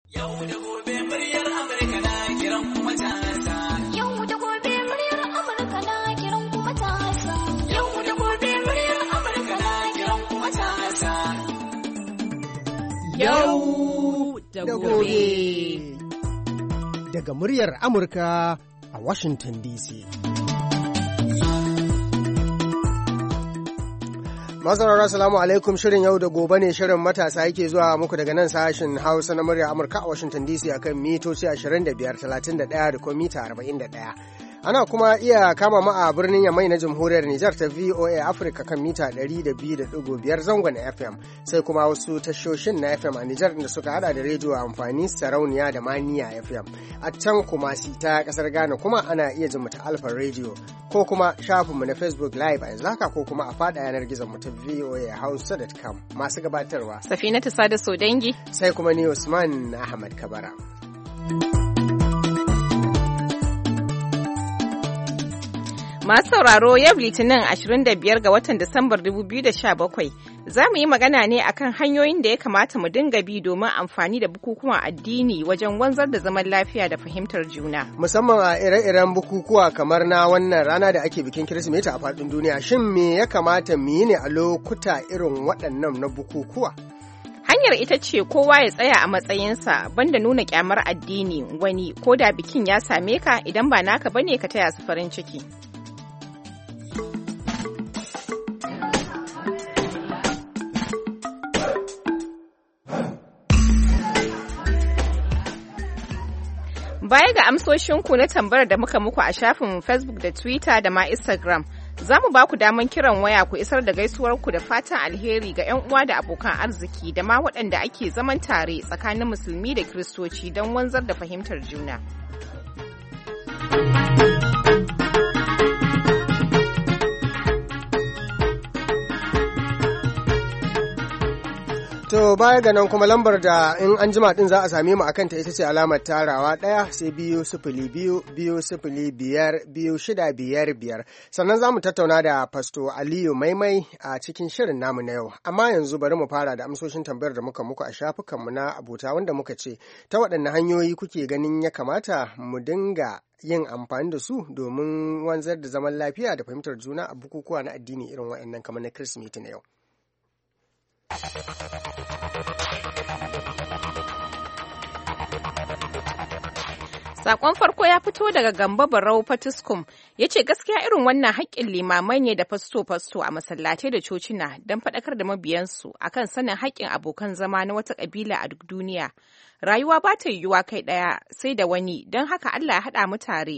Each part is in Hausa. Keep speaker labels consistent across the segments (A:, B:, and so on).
A: Yau da gobe muryar Amurka na kiran kuma matasa. Yau da gobe muryar Amurka na kiran kuma matasa. Yau da gobe muryar Amurka na kiran kuma matasa.
B: Yau da gobe.
C: Daga muryar Amurka a Washington DC. Masarara salamu alaikum, shirin yau da gobe ne, shirin matasa yake zuwa muku daga nan sashen Hausa na murya Amurka a Washington DC akan mitoci 25, 31 da kuma mita 41. Ana kuma iya kama mu a birnin Yamai na Jamhuriyar Nijar ta VOA Africa kan mita 102.5 zangon FM, sai kuma wasu tashoshin na FM a Nijar da suka hada da rediyo amfani, sarauniya da maniya FM. A can kuma ta kasar Ghana kuma ana iya jin mu ta Alpha Radio ko kuma shafinmu na Facebook Live a yanzu haka, ko kuma a fada yanar gizon mu ta voahausa.com. Masu gabatarwa
B: Safinatu Sada Sodangi,
C: sai kuma ni Usman Ahmad Kabara.
B: Masu sauraro, yau Litinin 25 ga watan Disambar 2017 za mu yi magana ne akan hanyoyin da ya kamata mu dinga bi domin amfani da bukukuwan addini wajen wanzar da zaman lafiya da fahimtar juna.
C: Musamman a ire-iren bukukuwa kamar na wannan rana da ake bikin Kirsimeti a faɗin duniya, shin me ya kamata mu yi ne a lokuta irin waɗannan na bukukuwa?
B: Hanyar ita ce kowa ya tsaya a matsayinsa, banda nuna kyamar addini wani, ko da bikin ya same ka, idan ba naka bane ka taya su farin ciki. Baya ga amsoshinku na tambayar da muka muku a shafin Facebook da Twitter da ma Instagram, za mu ba ku daman kiran waya ku isar da gaisuwarku da fatan alheri ga 'yan uwa da abokan arziki da ma waɗanda ake zaman tare tsakanin musulmi da Kiristoci don wanzar da fahimtar juna.
C: To baya ga nan kuma lambar da in an jima din za a same mu akan ta ita ce alamar tarawa 1 sai 202-205-2655. Sannan za mu tattauna da Pasto Aliyu Maimai a cikin shirin namu na yau. Amma yanzu bari mu fara da amsoshin tambayar da muka muku a shafukanmu na abota, wanda muka ce ta waɗanne hanyoyi kuke ganin ya kamata mu dinga yin amfani da su domin wanzar da zaman lafiya da fahimtar juna a bukukuwa na addini irin waɗannan kamar na Kirsimeti na yau.
B: Sakon farko ya fito daga Gambo Barau Fatiskum, ya ce gaskiya irin wannan haƙƙin limamai ne da fasto-fasto a masallatai da cocina don faɗakar da mabiyansu akan sanin haƙƙin abokan zama na wata ƙabila a duk duniya. Rayuwa ba ta yiwuwa kai ɗaya sai da wani, don haka Allah ya haɗa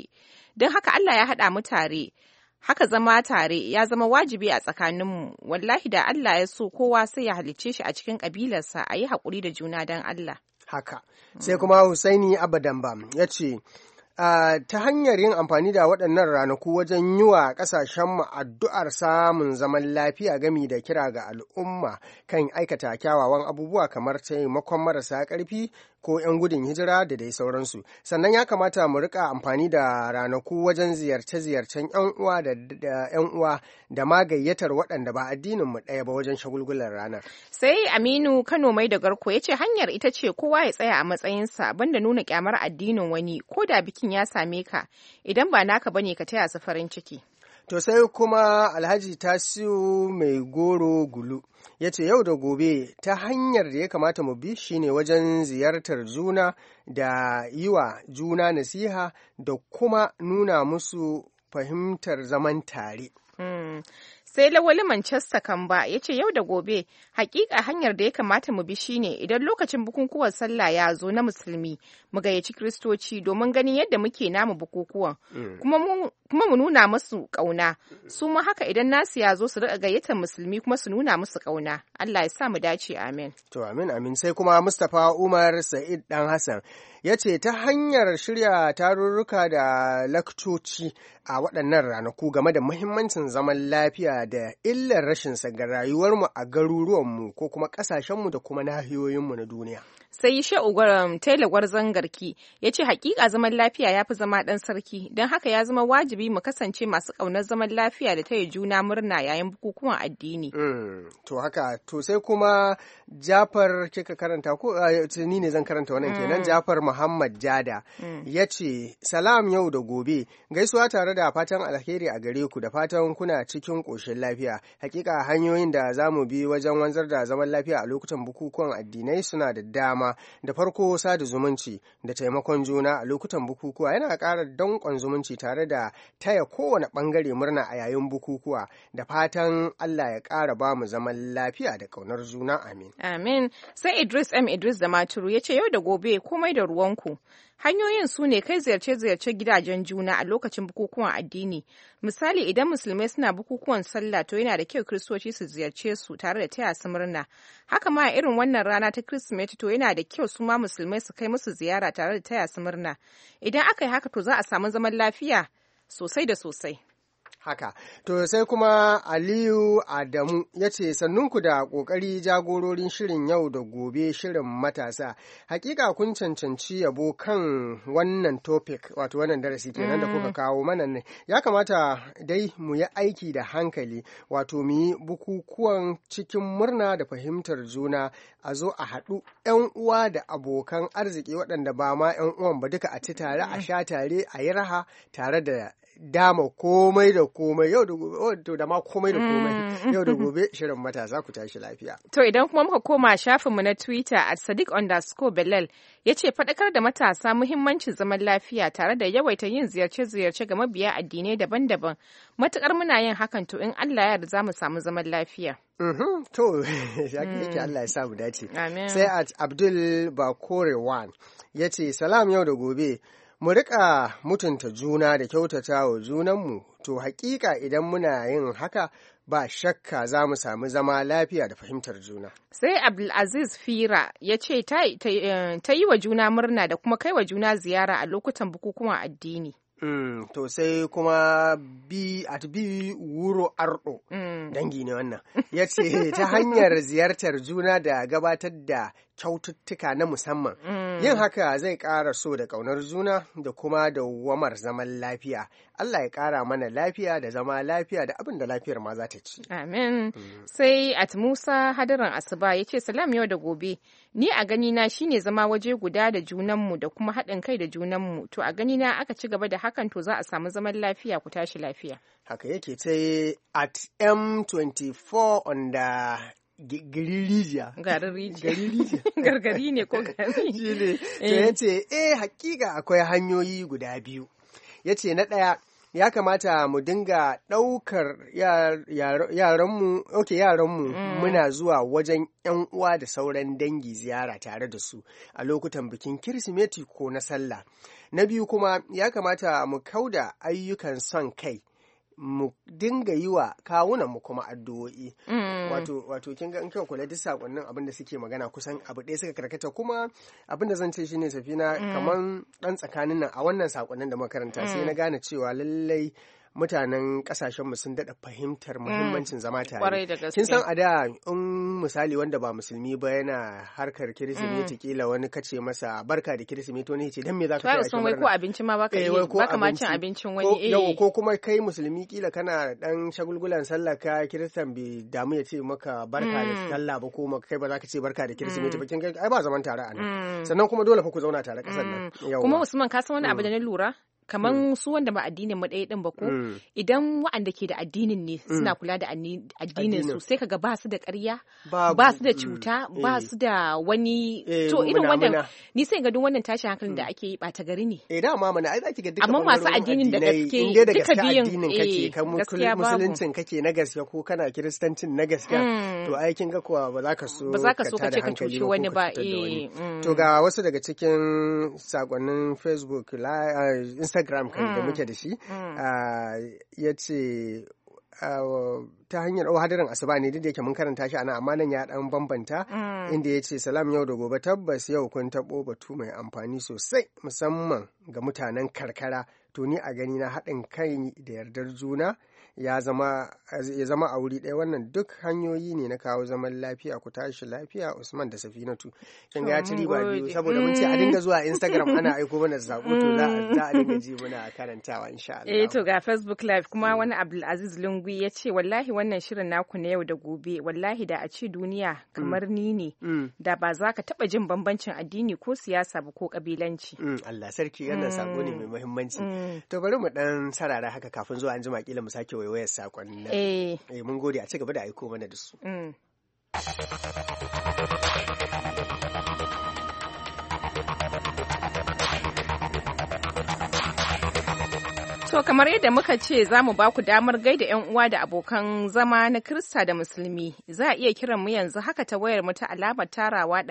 B: mu tare. Haka zama tare ya zama wajibi a tsakaninmu, wallahi da Allah ya so kowa sai ya halicce shi a cikin ƙabilarsa, a yi haƙuri da juna don Allah.
C: Haka, sai kuma Husaini Abadamba ya ce, ta hanyar yin amfani da waɗannan ranaku wajen yi wa ƙasashenmu addu'ar samun zaman lafiya gami da kira ga al'umma kan aikata kyawawan abubuwa kamar taimakon marasa ƙarfi ko 'yan gudun hijira da dai sauransu. Sannan ya kamata mu rika amfani da ranaku wajen ziyarce-ziyarcen 'yan uwa da 'yan uwa da ma gayyatar waɗanda ba addinin mu ɗaya ba wajen shagulgular ranar.
B: Sai Aminu Kano Mai da Garko ya ce hanyar ita ce kowa ya tsaya a matsayinsa, banda nuna kyamar addinin wani, ko da bikin ya same ka, idan ba naka bane ka taya su farin ciki.
C: To sai kuma Alhaji Tasiu Mai Goro Gulu ya ce yau da gobe ta hanyar da ya kamata mu bi shine wajen ziyartar juna da yi wa juna nasiha da kuma nuna musu fahimtar zaman tare.
B: Sai Lawali Manchester Kamba ya ce yau da gobe hakika hanyar da ya kamata mu bi shine idan lokacin bukukuwan sallah ya zo na musulmi mu gayyaci Kiristoci domin ganin yadda muke namu bukukuwan, kuma mu nuna musu kauna, su ma haka idan nasu ya zo su riƙa gayyatar musulmi kuma su nuna musu kauna. Allah ya sa mu dace, amin.
C: To amin. Sai kuma Mustapha Umar Sa'id Dan Hassan ya ce ta hanyar shirya tarurruka da lakcoci a waɗannan ranaku game da muhimmancin zaman lafiya da illar rashinsa ga rayuwarmu a garuruwanmu ko kuma ƙasashenmu da kuma nahiyoyinmu na duniya.
B: Sai Sha'u Taylor Gwarzon Garki ya ce hakika zaman lafiya ya fi zama ɗan sarki, don haka ya zama wajibi mu kasance masu ƙaunar zaman lafiya da taya juna murna yayin bukukuwan addini.
C: To haka, to sai kuma Jafar kika karanta ko ni ne zan karanta wannan kenan. Jafar Muhammad Jada ya ce salam yau da gobe, gaisuwa tare da fatan alheri a gare ku da fatan kuna cikin ƙoshin lafiya. Hakika hanyoyin da za mu bi wajen wanzar da zaman lafiya a lokutan bukukuwan addinai suna da dama. Da farko sada zumunci da taimakon juna a lokutan bukukuwa yana ƙara danƙon zumunci tare da taya kowane ɓangare murna a yayin bukukuwa. Da fatan Allah ya ƙara ba mu zaman lafiya da ƙaunar juna, amin.
B: Amin. Sai Idris Idris da Maturu ya ce yau da gobe komai da ruwanku. Hanyoyin su ne kai ziyarce-ziyarce gidajen juna a lokacin bukukuwan addini. Misali, idan musulmai suna bukukuwan sallah to yana da kyau kiristoci su ziyarce su tare da taya su murna. Haka ma a irin wannan rana ta Kirsimeti to yana da kyau su ma musulmai su kai musu ziyara tare da taya su murna. Idan aka yi haka to za a samu zaman lafiya sosai da sosai.
C: Haka, to sai kuma Aliyu Adamu ya ce sannunku da ƙoƙari jagororin shirin yau da gobe shirin matasa. Hakika kun cancanci yabo kan wannan topic, wato wannan darasi kenan da kuka kawo mana ne. Ya kamata dai mu yi aiki da hankali, wato mu yi bukukuwan cikin murna da fahimtar juna, a zo a haɗu 'yan uwa da abokan arziki waɗanda ba ma 'yan uwan ba duka a ci tare, a sha tare, a yi raha tare da dama komai da komai yau da gobe da ma komai da komai yau da gobe shirin matasa ku tashi lafiya.
B: To idan kuma muka koma shafinmu na Twitter @Sadiq_Belal ya ce faɗakar da matasa muhimmancin zaman lafiya tare da yawaita yin ziyarce-ziyarce ga mabiya addinai daban-daban. Matukar muna yin hakan to in Allah ya yarda za mu samu zaman lafiya.
C: To yake Allah ya sa mu dace.
B: Amin.
C: Sai Abdul Bakorewan ya ce salam yau da gobe. Mu riƙa mutunta juna da kyautata wa junanmu, to hakika idan muna yin haka ba shakka za mu samu zama lafiya da fahimtar juna.
B: Sai Abdulaziz Fira ya ce ta yi wa juna murna da kuma kai wa juna ziyara a lokutan bukukuwan addini.
C: To sai kuma bi wuro ardo dangi ne wannan ya ce ta hanyar ziyartar juna da gabatar da kyaututtuka na musamman yin haka zai ƙara so da ƙaunar juna da kuma dawwamar zaman lafiya. Allah ya ƙara mana lafiya da zama lafiya da abin da lafiyar ma za ta ci.
B: Amin. Sai Musa Hadaran Asuba ya ce salam yau da gobe, ni a ganina shine zama waje guda da junanmu da kuma haɗin kai da junanmu, to a ganina aka ci gaba da hakan to za a samu zaman lafiya ku tashi lafiya.
C: Haka yake sai M24 on the garin rijiya.
B: Gargari ne ko gari?
C: Shi ne. To ya ce, hakika akwai hanyoyi guda biyu. Ya ce na ɗaya, ya kamata mu dinga ɗaukar yaranmu muna zuwa wajen 'yan uwa da sauran dangi ziyara tare da su a lokutan bikin Kirsimeti ko na Sallah. Na biyu kuma, ya kamata mu kauda ayyukan son kai. Mu dinga yi wa kawunanmu kuma addu'o'i. Wato kin ga in kai kula duk sakonnin abin da suke magana kusan abu ɗaya suka karkata, kuma abin da zan ce shine Safina kaman dan tsakanin nan a wannan sakonnin da makaranta sai na gane cewa lallai mutanen kasashenmu sun daɗa fahimtar muhimmancin zama tare. Kin san a da in misali wanda ba musulmi ba yana harkar Kirsimeti kila wani kace masa barka da Kirsimeti wani ce dan me zaka kai shi murna? Ko
B: abinci ma baka yi baka ma cin abincin wani
C: yau ko kuma kai musulmi kila kana dan shagulgulan sallah ka Kiristan bai damu ya ce maka barka da sallah ba ko kai ba zaka ce barka da Kirsimeti ba, kin ga ai ba zaman tare a nan. Sannan kuma dole fa ku zauna tare kasar nan.
B: Kuma Usman ka san wani abu da na lura kaman su wanda ba addinin mu ɗaya ɗin ba ko idan wa'anda ke da addinin ne suna kula da addinin su sai kaga ba su da ƙarya ba su da cuta ba su da wani to irin wannan ni sai ga duk wannan tashin hankalin da ake yi ɓata gari ne
C: dama mana ai zaki ga duka
B: amma masu addinin da gaske duka biyun
C: gaskiya musuluncin kake na gaske ko kana kiristancin na gaske to ai kin ga kuwa ba za ka so ka ce ka cuci wani ba to ga wasu daga cikin sakonnin Facebook Instagram kan da muke da shi ya ce ta hanyar hadarin asuba ne duk da yake mun karanta shi ana amma nan ya dan bambanta inda ya ce salam yau da gobe tabbas yau kun taɓo batu mai amfani sosai musamman ga mutanen karkara to ni a gani na haɗin kai da yardar juna ya zama a wuri ɗaya, wannan duk hanyoyi ne na kawo zaman lafiya. Ku tashi lafiya Usman da Safinatu. Kin ga ya ci riba biyu saboda mun ce a dinga zuwa Instagram ana aiko mana sako, to za a dinga ji muna karantawa insha Allah.
B: To ga Facebook Live kuma wani Abdulaziz Lungui ya ce wallahi wannan shirin naku na yau da gobe wallahi da a ce duniya kamar ni ne da ba za ka taba jin bambancin addini ko siyasa ba ko kabilanci.
C: Allah sarki, wannan sako ne mai muhimmanci. To bari mu dan sarara haka kafin zuwa an jima kila mu sake waiwayar sakon nan. Mun gode, a ci gaba da aiko mana da su.
B: To kamar yadda muka ce za mu ba ku damar gaida 'yan uwa da abokan zama na Kirista da Musulmi. Za a iya kiran mu yanzu haka ta wayar mu ta alamar tarawa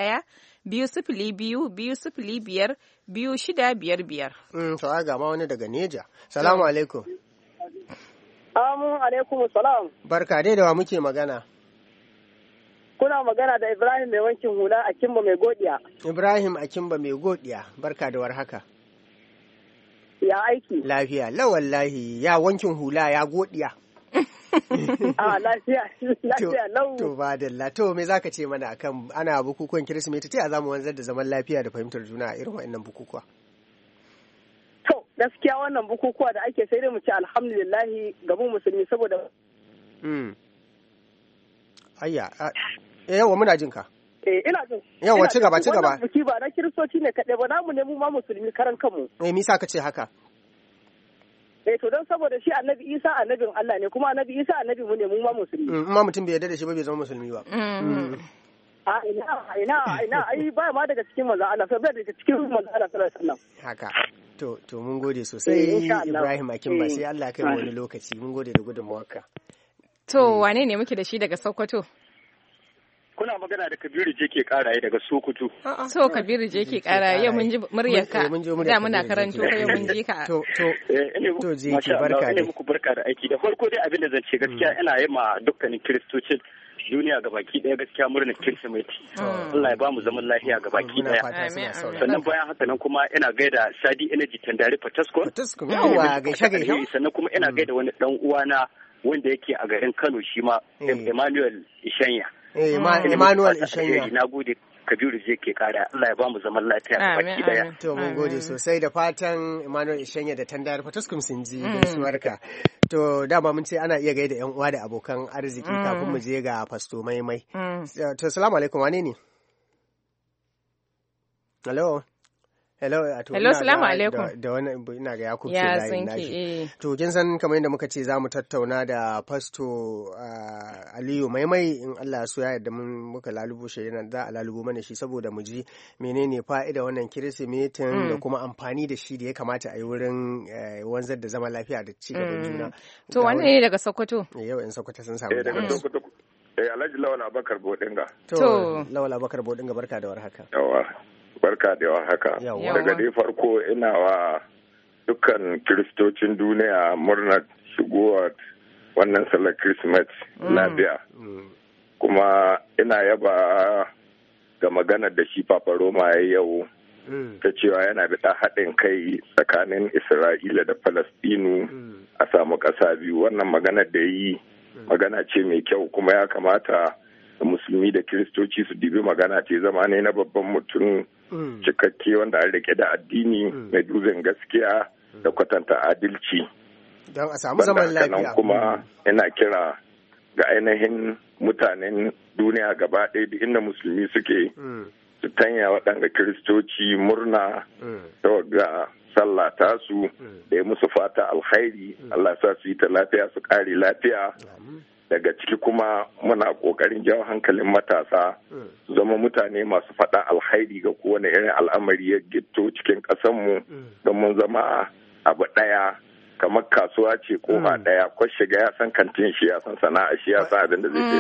B: 1-202-205-2655.
C: To ga ma wani daga Neja. Salamu alaikum.
D: Amin alaikum salam.
C: Barka dai, da wa muke magana?
D: Kuna magana da Ibrahim mai wankin hula a Kimba mai godiya.
C: Ibrahim a Kimba mai godiya. Barka da warhaka.
D: Ya aiki?
C: Lafiya, lawallahi ya wankin hula ya godiya.
D: Lafiya lau.
C: To ba dalla. To me zaka ce mana akan ana bukukuwan Kirsimeti, ta zamu wanzar da zaman lafiya da fahimtar juna a irin waɗannan bukukuwa?
D: To gaskiya wannan bukukuwa da ake sai dai mu ce alhamdulillahi ga mu musulmi saboda
C: yawa muna jin ka.
D: Ina jin.
C: Yawa ci gaba.
D: Wannan buki ba na kiristoci ne kaɗai ba, namu ne mu ma musulmi karan kanmu.
C: Me yasa ka ce haka?
D: To don saboda shi Annabi Isa annabin Allah ne, kuma Annabi Isa annabi mu ne mu ma musulmi.
C: Ma mutum bai yarda da shi ba bai zama musulmi ba.
D: Ina ai ba ma daga cikin manzo Allah, sai daga cikin manzo Allah sallallahu alaihi wasallam.
C: Haka. To mun gode sosai Ibrahim Akinba, sai Allah ya kai mu wani lokaci. Mun gode da gudunmawarka.
B: To wane ne muke da shi daga Sokoto?
E: Kuna magana da Kabiru je ke karaye daga Sokoto.
B: So Kabiru je ke karaye, yau mun ji muryarka. Da muna karanto ka, yau mun ji ka.
C: To je ki barka
E: da. Muku barka da aiki. Da farko dai abin da zan ce gaskiya ina yi ma dukkanin kiristocin duniya gabaki daya gaskiya murnar Kirsimeti. Allah ya ba mu zaman lafiya gabaki daya. Sannan bayan haka nan kuma ina gaida Sadi Energy Tandare Fataskon.
C: Yawa gaishe.
E: Sannan kuma ina gaida wani dan uwana wanda yake a garin Kano shi ma Emmanuel Ishanya.
C: Emmanuel Ishanya.
E: Na gode Kabiru je ke kara. Allah ya ba mu zaman lafiya baki daya.
C: To mun gode sosai, da fatan Emmanuel Ishanya da Tandare Fataskum sun ji gaisuwarka. To dama mun ce ana iya gaida yan uwa da abokan arziki kafin mu je ga Fasto Maimai. To assalamu alaikum, wane ne? Hello,
B: salamu alaikum.
C: Da wani ina ga Yakub ce layin nashi. To kin san kamar yadda muka ce zamu tattauna da Fasto Aliyu Maimai, in Allah so ya yarda muka lalubo shi, yana za a lalubo mana shi saboda mu ji menene fa'ida wannan Kirsimetin da kuma amfani da shi da ya kamata a yi wurin wanzar da zaman lafiya da ci gaban juna.
B: To wannan ne daga Sokoto?
C: Yau in Sokoto sun samu.
E: Daga Sokoto. Alhaji Lawal Abubakar Bodinga.
C: To Lawal Abubakar Bodinga, barka da warhaka.
E: Yawa. Barka da yawa haka. Daga dai farko ina wa dukkan kiristocin duniya murnar shigowar wannan sallar Christmas lafiya. Kuma ina yaba ga maganar da shi Papa Roma ya yau ta cewa yana da haɗin kai tsakanin Isra'ila da Falastinu a samu ƙasa biyu. Wannan maganar da yi magana ce mai kyau, kuma ya kamata musulmi da kiristoci su dibi magana ce zama ne na babban mutum cikakke wanda an rike da addini mai dubin gaskiya da kwatanta adalci
C: don a samu zaman lafiya.
E: Kuma ina kira ga ainihin mutanen duniya gaba ɗaya da inda musulmi suke su tanya waɗanda kiristoci murna ga sallah tasu da ya musu fata alkhairi. Allah sa su yi ta lafiya su ƙare lafiya. Daga ciki kuma muna ƙoƙarin jawo hankalin matasa su zama mutane masu faɗa alkhairi ga kowane irin al'amari ya gitto cikin ƙasanmu don mun zama abu ɗaya, kamar kasuwa ce kofa ɗaya, ko shiga ya san kantin shi, ya san sana'a shi, ya san abin da zai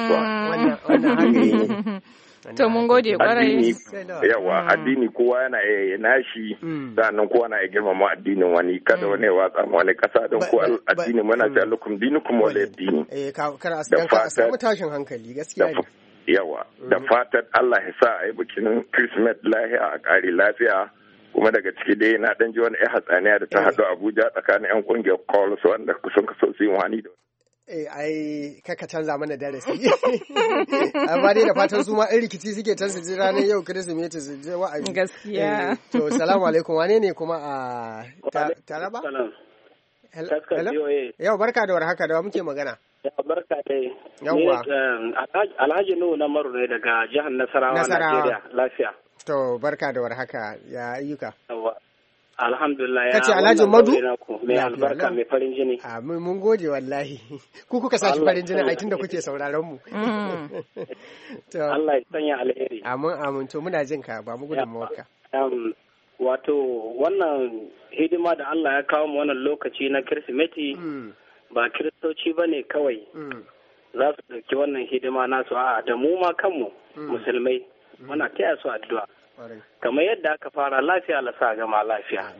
E: ce
B: to mun gode kwarai.
E: Yawa addini kowa yana iya nashi, sannan kowa na iya girmama addinin wani, kada wani ya watsa wani kasa don ko addini muna ce lakum dinukum wala addini.
C: Kar a samu tashin hankali gaskiya ne.
E: Yawa da fatan Allah ya sa a yi bikin Christmas lafiya a ƙari lafiya. Kuma daga ciki dai na ɗan ji wani hatsaniya da ta haɗu Abuja tsakanin 'yan ƙungiyar Calls wanda kusan kaso su yi wani da
C: ai kaka canza mana darasi. Amma dai da fatan su ma ɗan rikici suke can su ji ranar yau Kirsimeti su je wa'azi.
B: Gaskiya.
C: To salamu alaikum, wane ne kuma a Taraba? Hello? Yau barka da warhaka, da wa muke magana?
F: Barka dai.
C: Yawwa.
F: Alhaji Nuhu na Maru ne daga jihar Nasarawa, Najeriya. Lafiya.
C: To barka da warhaka, ya ayyuka?
F: Alhamdulillah ya.
C: Kace Alhaji Madu?
F: Mai albarka mai farin jini.
C: Mun gode wallahi. Ku kuka saki farin jini a tunda kuke sauraron mu.
F: Allah ya sanya alheri.
C: Amin to muna jin ka ba mu gudunmawarka.
F: Wato wannan hidima da Allah ya kawo mu wannan lokaci na Kirsimeti ba Kiristoci bane kawai. Za su ɗauki wannan hidima nasu a'a da mu ma kanmu musulmai muna taya su addu'a. Kamar yadda aka fara lafiya la sa gama lafiya.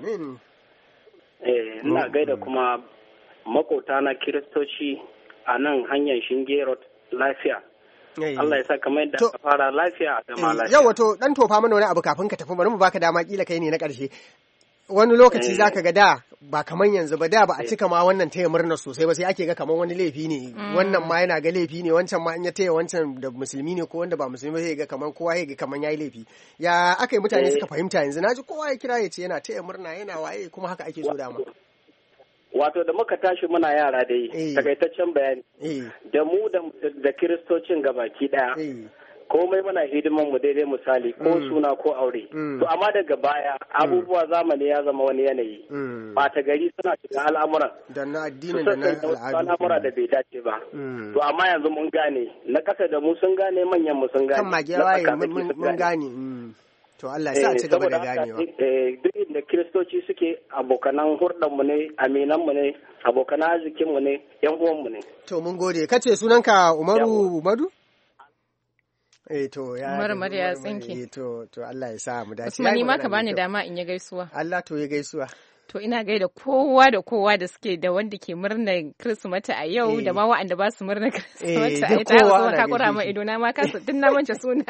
F: Ina gaida kuma makota na Kiristoci a nan hanyar Shinge Road lafiya. Allah ya sa kamar yadda aka fara lafiya a gama lafiya.
C: Yau wato dan tofa mana wani abu kafin ka tafi, bari mu baka dama kila kai ne na ƙarshe. Wani lokaci zaka ga da ba kamar yanzu ba, da ba a cika ma wannan taya murna sosai ba, sai ake ga kamar wani laifi ne, wannan ma yana ga laifi ne, wancan ma in ya taya wancan da musulmi ne ko wanda ba musulmi ba sai ga kamar kowa ya ga kamar yayi laifi. Ya aka yi mutane suka fahimta yanzu, naji kowa ya kira ya ce yana taya murna yana waye, kuma haka ake so dama.
F: Wato da muka tashi muna yara dai takaitaccen bayani da mu da kiristocin gabaki daya komai muna hidiman mu daidai misali ko suna ko aure to amma daga baya abubuwa zamani ya zama wani yanayi bata gari suna shiga al'amuran
C: da na addinin da na
F: al'amura da bai dace ba to amma yanzu mun gane na kasa da mu sun gane manyan mu sun gane
C: kan magiyawaye mun gane to Allah ya sa ci gaba da ganewa
F: duk inda kiristoci suke abokanan hurdan mu ne aminan mu ne abokanan arzikin mu ne yan uwan mu ne
C: to mun gode. Kace sunanka Umaru Madu? To ya
B: Umar ya tsinke.
C: To Allah ya sa mu dace.
B: Usman, ni ma ka bani dama in yi gaisuwa.
C: Allah to ya gaisuwa.
B: To ina gaida kowa da kowa da suke da wanda ke murnar Kirsimeti a yau da ma wa'anda ba su murnar Kirsimeti a yau. Ta yau ka kura ma ido na ma kasa tun na mance sunayen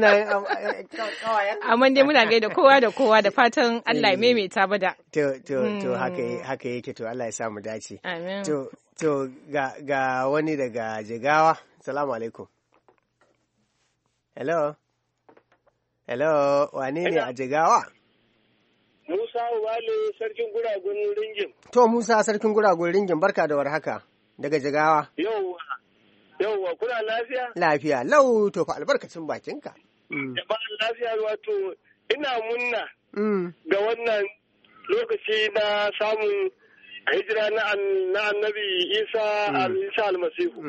B: amma dai muna gaida kowa da kowa da fatan Allah ya maimaita bada.
C: To haka yake, to Allah ya sa mu dace.
B: Amin.
C: To ga wani daga Jigawa. Assalamu alaikum. Hello, wane ne a Jigawa?
G: Musa Wale sarkin guragun ringin.
C: To Musa sarkin guragun ringin, barka da warhaka daga Jigawa.
G: Yauwa kuna lafiya?
C: Lafiya lau, to fa albarkacin bakinka.
G: Ba lafiya, wato ina munna ga wannan lokaci na samun hijira na annabi Isa almasihu.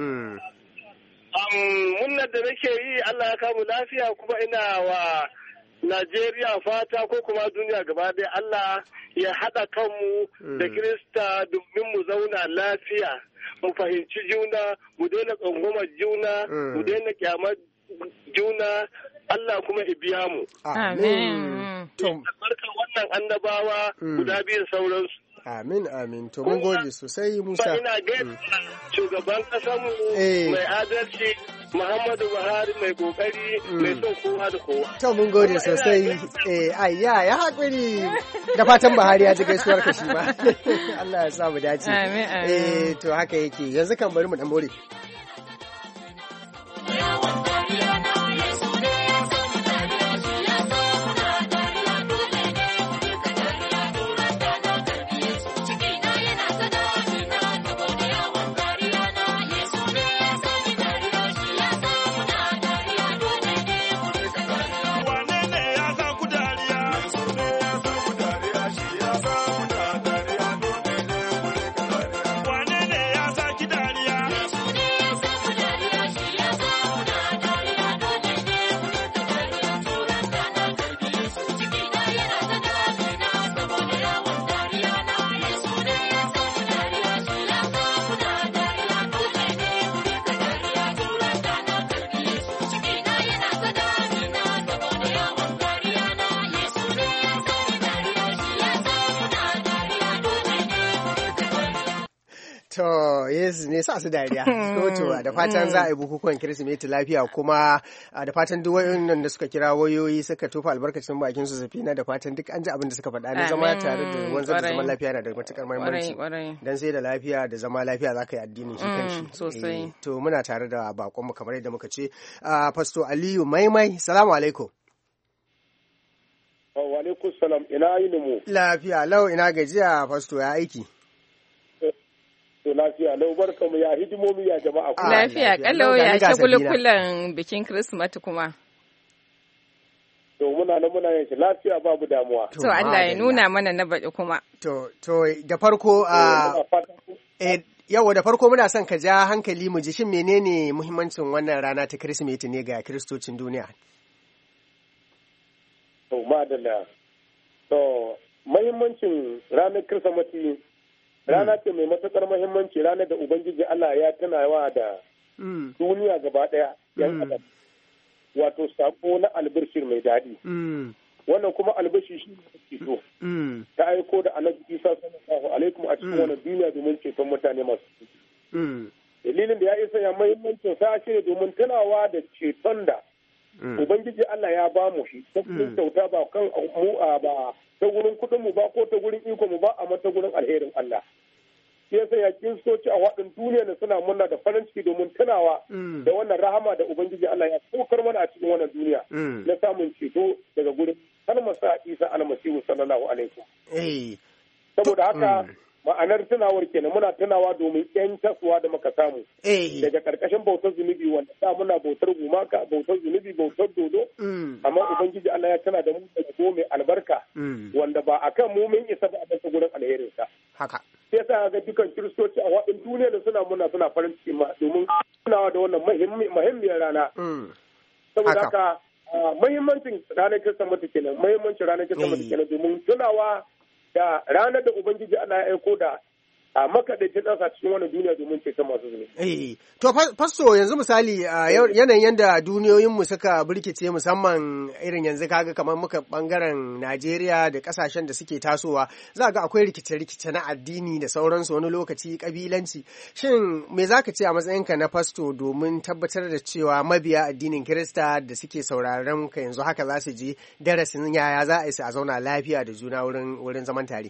G: Munnar da nake yi Allah ya kamu lafiya, kuma ina wa Najeriya fata ko kuma duniya gaba ɗaya Allah ya haɗa kanmu da Kirista domin mu zauna lafiya, mu fahimci juna, mu daina tsangwamar juna, mu daina kyamar juna, Allah kuma ya biya mu.
B: Amin.
G: Barkan wannan annabawa guda biyu sauransu.
C: Amin. To mun gode sosai Musa.
G: Ina gaida shugaban ƙasarmu mai adalci Muhammadu Buhari mai kokari mai son kowa da kowa.
C: To mun gode sosai. Ya haƙuri da fatan Buhari ya ji gaisuwar ka shi ba. Allah ya sa mu dace.
B: Amin.
C: To haka yake. Yanzu kan bari mu dan more. To, yes, me sa su dariya. To, da fatan za a yi bukukuwan Kirsimeti lafiya kuma da fatan duk wayoyin da suka kira wayoyi suka tofa albarkacin bakin su Safina da fatan duk an ji abin da suka faɗa na zama tare da wanzar da zaman lafiya yana da matukar muhimmanci. Dan sai da lafiya da zama lafiya za ka yi addini shi kanshi.
B: Sosai.
C: To, muna tare da bakonmu kamar yadda muka ce. Pastor Aliyu Maimai, salamu alaikum.
G: Wa alaikum salam, ina yini mu.
C: Lafiya lau, ina gajiya Pastor ya aiki.
G: To lafiya lau, barkamu ya hidimomi ya jama'a.
B: Lafiya kalau ya shagulgulan bikin Kirsimeti kuma.
G: To muna yin shi lafiya babu damuwa.
B: To Allah ya nuna mana na baɗi kuma.
C: To da farko yawa da farko muna son ka ja hankali mu ji shin menene muhimmancin wannan rana ta Kirsimeti ne ga Kiristocin duniya?
G: To madalla. To muhimmancin ranar Kirsimeti rana ce mai matuƙar muhimmanci, ranar da Ubangiji Allah ya tunawa da duniya gaba ɗaya yan adam. Wato sako na albishir mai daɗi. Wannan kuma albishir shi ne ceto. Ta aiko da Annabi Isa sallallahu alaihi a cikin wannan duniya domin ceton mutane masu ciki. Dalilin da ya isa ya muhimmancin sa shi ne domin tunawa da ceton da Ubangiji Allah ya ba mu shi. Ta cikin kyauta ba kan mu ba ta gurin kuɗin mu ba ko ta gurin iko mu ba amma ta gurin alherin Allah. Shi yasa ya kiristoci a waɗin duniya da suna murna da farin ciki domin tunawa da wannan rahama da Ubangiji Allah ya saukar mana a cikin wannan duniya na samun ceto daga gurin almasa Isa almasihu sallallahu alaihi. Saboda haka ma'anar tunawar kenan muna tunawa domin yan tasuwa da muka samu daga karkashin bautar zunubi wanda da muna bautar gumaka, bautar zunubi, bautar dodo, amma Ubangiji Allah ya tana da mu da mai albarka wanda ba akan mu mun isa ba a bisa gurin alherinsa.
C: Haka.
G: Sai yasa ga dukan kiristoci a waɗin duniya da suna farin ciki domin tunawa da wannan muhimmiyar rana. Saboda haka muhimmancin ranar Kirsimeti kenan, domin tunawa da ranar da Ubangiji Allah ya aiko da a makaɗaicin ɗansa cikin wannan duniya domin ceton masu zunubi.
C: To, Fasto, yanzu misali yanayin yadda duniyoyinmu suka birkice musamman irin yanzu kaga kamar muka ɓangaren Najeriya da ƙasashen da suke tasowa, za ga akwai rikice-rikice na addini da sauransu wani lokaci ƙabilanci. Shin me za ka ce a matsayinka na Fasto domin tabbatar da cewa mabiya addinin Kirista da suke sauraron ka yanzu haka za su ji darasin yaya za a yi su a zauna lafiya da juna wurin zaman tare?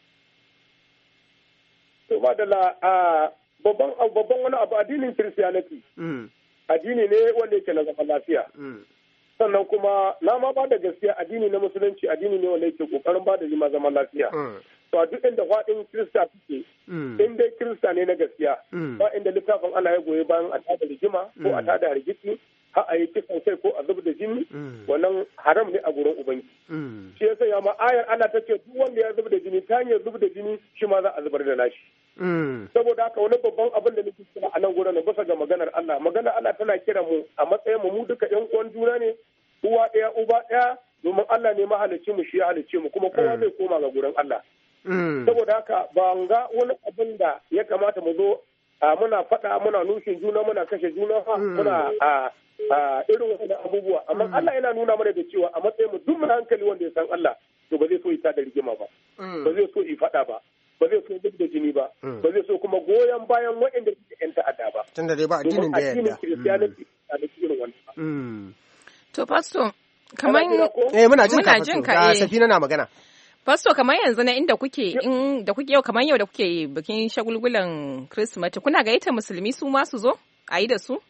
G: Madalla babban wani abu addinin Kiristiyaniti addini ne wanda yake na zaman lafiya. Sannan kuma na ma ba da gaskiya addini na musulunci addini ne wanda yake kokarin ba da zama zaman lafiya. To a duk inda faɗin Kirista suke, in dai Kirista ne na gaskiya, ba inda littafin Allah ya goyi bayan a tada rigima ko a tada rigici, har a yi kisan kai ko a zub da jini, wannan haram ne a gurin Ubangiji. Shi yasa ya ma ayar Allah ta ce duk wanda ya zub da jini ta hanyar zub da jini shi ma za a zubar da nashi. Saboda haka wani babban abin da nake kira a nan gurin bisa ga maganar Allah tana kira mu a matsayin mu duka ƴan uwan juna ne, uwa ɗaya uba ɗaya, domin Allah ne mahalicci mu shi ya halicce mu kuma kowa zai koma ga gurin Allah. Saboda haka ba ga wani abin da ya kamata mu zo muna faɗa muna nushin juna muna kashe juna muna irin wani abubuwa, amma Allah yana nuna mana da cewa a matsayin mu duk mun hankali wanda ya san Allah to ba zai so ya da rigima ba, ba zai so ya faɗa ba, ba zai so duk da jini ba, ba zai so kuma goyon bayan waɗanda suke yan ta'adda ba.
C: Tunda dai ba addinin da ya yarda.
G: Kiristiyaniti a da irin wannan.
B: To Pastor, kamar
C: muna jin ka Safina na magana.
B: Pastor, kamar yanzu na inda kuke yau kamar yau da kuke bikin shagulgulan Kirsimeti, kuna gayyata musulmi su ma su zo a yi da su?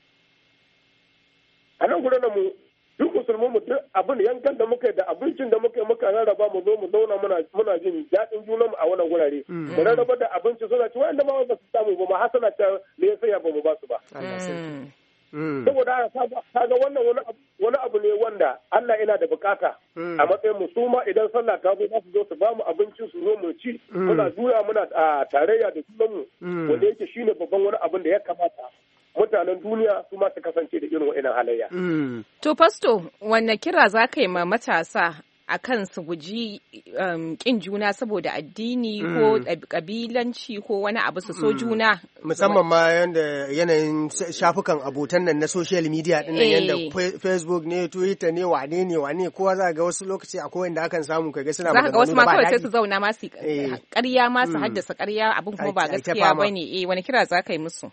G: A nan gudanar mu duk musulmi mu duk abin yankan da muka da abincin da muka rarraba mu zo mu zauna muna jin daɗin junan mu a wannan gurare. Mu rarraba da abinci suna ci wanda ma ba su samu ba ma hasana ta me yasa ya ba mu ba su ba. Saboda kaga wannan wani abu ne wanda Allah yana da bukata a matsayin mu su ma idan sallah ta zo za su zo su ba mu abincin su zo mu ci muna juya muna tarayya da junan mu wanda yake shine babban wani abin da ya kamata mutanen duniya su ma su kasance da irin wa'annan halayya.
B: To Pasto, wanne kira za ka yi ma matasa akan su guji kin juna saboda addini ko kabilanci ko wani abu su so juna.
C: Musamman ma yanayin shafukan abotan nan na social media din nan yanda Facebook ne, Twitter ne, wane kowa za ga wasu lokaci akwai wanda akan samu kaga suna magana. Za ga wasu ma kawai sai su zauna ma su ƙarya ma su haddasa ƙarya abin kuma ba gaskiya bane. Wani kira za ka yi musu?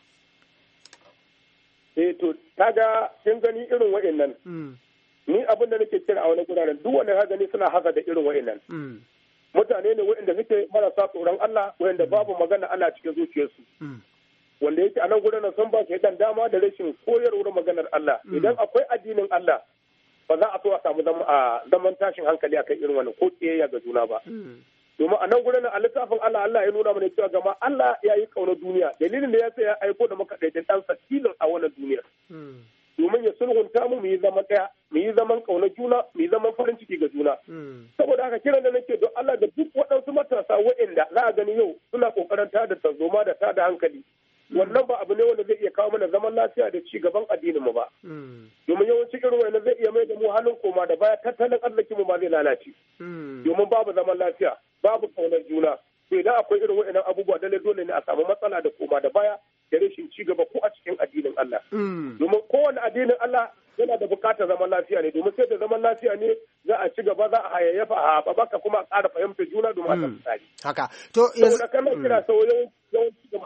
G: To kaga kin gani irin wa'annan. Ni abin da nake kira a wani guraren duk wanda ka gani suna haka da irin wa'annan. Mutane ne wa'anda suke marasa tsoron Allah wa'anda babu magana Allah cikin zuciyarsu. Wanda yake a nan guraren sun ba su dan dama da rashin koyarwar maganar Allah. Idan akwai addinin Allah ba za a so a samu zaman tashin hankali akan irin wannan ko kiyayya ga juna ba. Domin a nan gudanar a littafin Allah ya nuna mana cewa gama Allah ya yi ƙaunar duniya dalilin da ya sa ya aiko da maka ɗaiɗin ɗansa tilon a wannan duniyar. Domin ya sulhunta mu yi zaman ɗaya mu yi zaman ƙaunar juna mu yi zaman farin ciki ga juna. Saboda haka kiran da nake don Allah da duk waɗansu matasa waɗanda za a gani yau suna ƙoƙarin tada tarzoma da tada hankali. Wannan ba abu ne wanda zai iya kawo mana zaman lafiya da ci gaban addininmu ba. Domin yawanci irin wannan zai iya mai da mu halin koma da baya tattalin arzikinmu ma zai lalace. Domin babu zaman lafiya, babu kaunar juna. To idan akwai irin waɗannan abubuwa dole ne a samu matsala da koma da baya da rashin ci gaba ko a cikin addinin Allah. Domin kowane addinin Allah yana da bukatar zaman lafiya ne domin sai da zaman lafiya ne za a ci gaba za a hayayyafa a haɓaka kuma a ƙara fahimtar juna domin a samu tsari.
C: Haka. To yanzu.
G: Saboda kana kira sau yawanci gaba.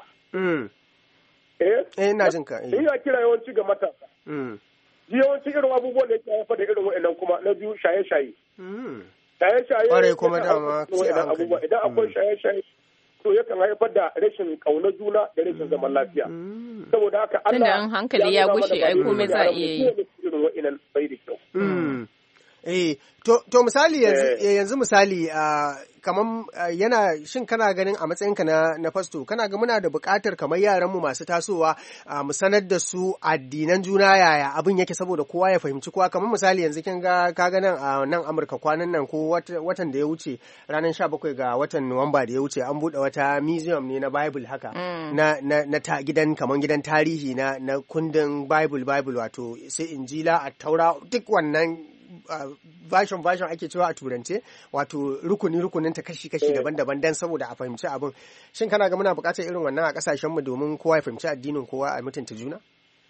C: Ina jin ka.
G: Ina kira yawanci ga matasa. Yawanci irin abubuwan da yake haifar da irin wa'annan kuma na biyu shaye-shaye. Shaye-shaye.
C: Kwarai kuma dama sai a hankali.
G: Idan akwai shaye-shaye to yakan haifar da rashin ƙaunar juna da rashin zaman lafiya. Saboda haka Allah.
B: Tunda an hankali ya gushe ai komai za a iya yi.
G: Irin wa'annan bai da kyau.
C: To misali yanzu misali kamar shin kana ganin a matsayinka na fasto kana ga muna da buƙatar kamar yaranmu masu tasowa mu sanar da su addinan juna yaya abin yake saboda kowa ya fahimci kowa kamar misali yanzu kin ga kaga nan a nan Amurka kwanan nan ko watan da ya wuce ranar 17 ga watan Nuwamba da ya wuce an buɗe wata museum ne na Bible haka na gidan kamar gidan tarihi na kundin Bible wato sai Injila a Taura duk wannan version ake cewa a turance wato rukunin ta kashi daban-daban dan saboda a fahimci abin shin kana ga muna buƙatar irin wannan a kasashen mu domin kowa ya fahimci addinin kowa a mutunta juna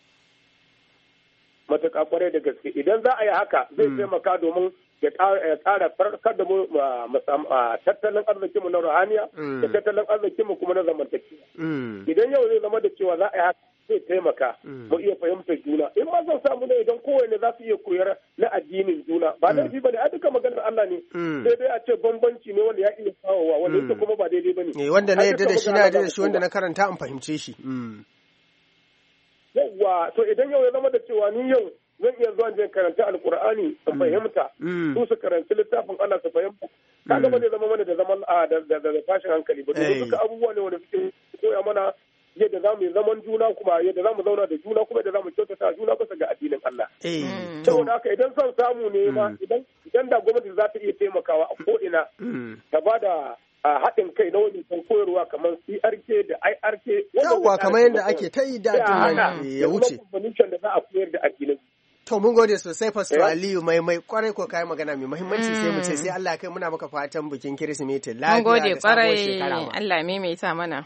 G: matuƙa kwarai da gaske idan za a yi haka zai taimaka domin ya ƙara farkar da mu tattalin arzikin mu na ruhaniya da tattalin arzikin mu kuma na zamantakewa idan yau zai zama da cewa za a yi haka zai taimaka mu iya fahimtar juna in ma zan samu ne idan kowanne za su iya koyar na addinin juna ba laifi bane a duka maganar Allah ne sai dai a ce bambanci ne wanda ya iya kawowa wanda ita kuma ba daidai bane
C: wanda na yarda da shi na yarda da shi wanda na karanta an fahimce shi
G: yawwa to idan yau ya zama da cewa ni yau zan iya zuwa jin karanta alkur'ani in fahimta su su karanci littafin Allah su fahimta kaga ba zai zama mana da zaman da tashin hankali ba domin duka abubuwa ne wanda suke koya mana yadda za mu yi zaman juna kuma yadda za mu zauna da juna kuma yadda za mu kyautata juna bisa ga addinin Allah. Saboda haka idan son samu ne ma idan da gwamnati za ta iya taimakawa a ko'ina ta ba da haɗin kai na wani kan koyarwa kamar CRK da IRK.
C: Yawwa kamar yadda ake ta yi daɗin ya wuce.
G: Da za a koyar da addinin.
C: To mun gode sosai Pastor Aliyu mai kwarai ko kai magana mai muhimmanci sai mu ce sai Allah kai muna maka fatan bikin Kirsimeti lafiya da sabuwar shekara.
B: Mun gode kwarai Allah maimaita mana.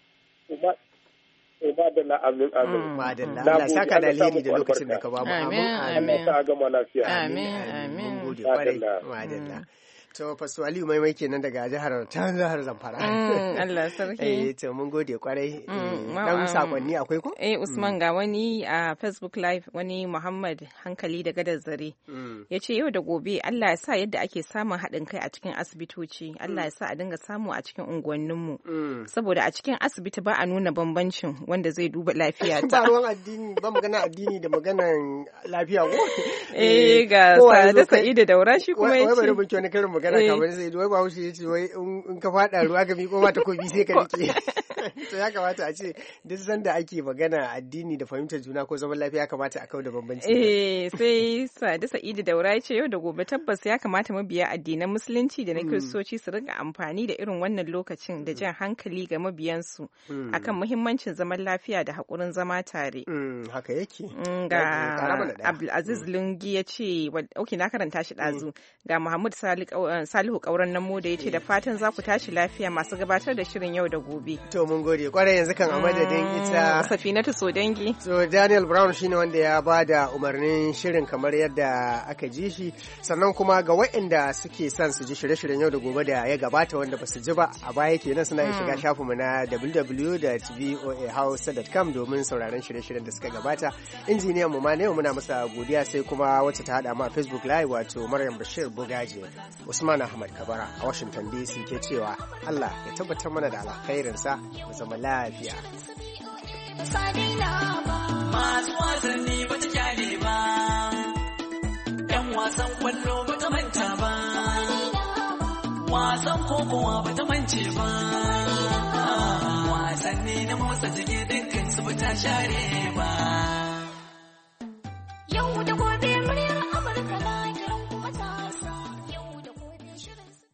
G: Madalla amin.
C: Madalla Allah saka da alheri da lokacin da ka ba mu
B: amin.
C: Amin. Mun gode kwarai. Madalla. To Pastor Aliyu mai kenan daga jihar Zamfara.
B: Allah sarki.
C: To mun gode kwarai. Dan sakonni akwai ko?
B: Usman ga wani a Facebook Live wani Muhammad Hankali da Gadar Zare. Ya ce yau da gobe Allah ya sa yadda ake samun haɗin kai a cikin asibitoci. Allah ya sa a dinga samu a cikin unguwanninmu. Saboda a cikin asibiti ba a nuna bambancin wanda zai duba lafiya ta.
C: Ba ruwan addini ba magana addini da maganan lafiya ko?
B: Ga Sada Sa'idu Daura shi kuma ya ce.
C: Wai bari wani karin magana kamar sai wai ba haushi yace wai in ka fada ruwa ga miko mata kobi sai ka rike To ya kamata a ce duk sanda ake magana addini da fahimtar juna ko zaman lafiya ya kamata a kauda bambanci.
B: Sai Sadi Sa'idu Daura ya ce yau da gobe tabbas ya kamata mabiya addinan musulunci da na kiristoci su rinka amfani da irin wannan lokacin da jan hankali ga mabiyansu akan muhimmancin zaman lafiya da haƙurin zama tare.
C: Haka yake.
B: Ga Abdulaziz Lungi ya ce, na karanta shi ɗazu. Ga Muhammad Salihu Ƙauren Namo da ya ce da fatan za ku tashi lafiya masu gabatar da shirin yau da gobe.
C: To mun gode kwarai yanzu kan a madadin ita
B: Safinatu Sodangi.
C: So Daniel Brown shine wanda ya ba da umarnin shirin kamar yadda aka ji shi, sannan kuma ga waɗanda suke son su ji shirye-shiryen yau da gobe da ya gabata wanda ba su ji ba a baya kenan suna shiga shafinmu na www.voahausa.com domin sauraron shirye-shiryen da suka gabata. Injiniyan mu ma ne muna masa godiya, sai kuma wacce ta hada mu a Facebook Live wato Maryam Bashir Bugaje. Usman Ahmad Kabara a Washington DC ke cewa Allah ya tabbatar mana da alkhairinsa mu zama lafiya.
A: Masu wasanni ba ta kyale ba, 'yan wasan kwallo ba ta manta ba, wasan kokowa ba ta mance ba, wasanni na motsa jiki dukkan su ba ta share ba.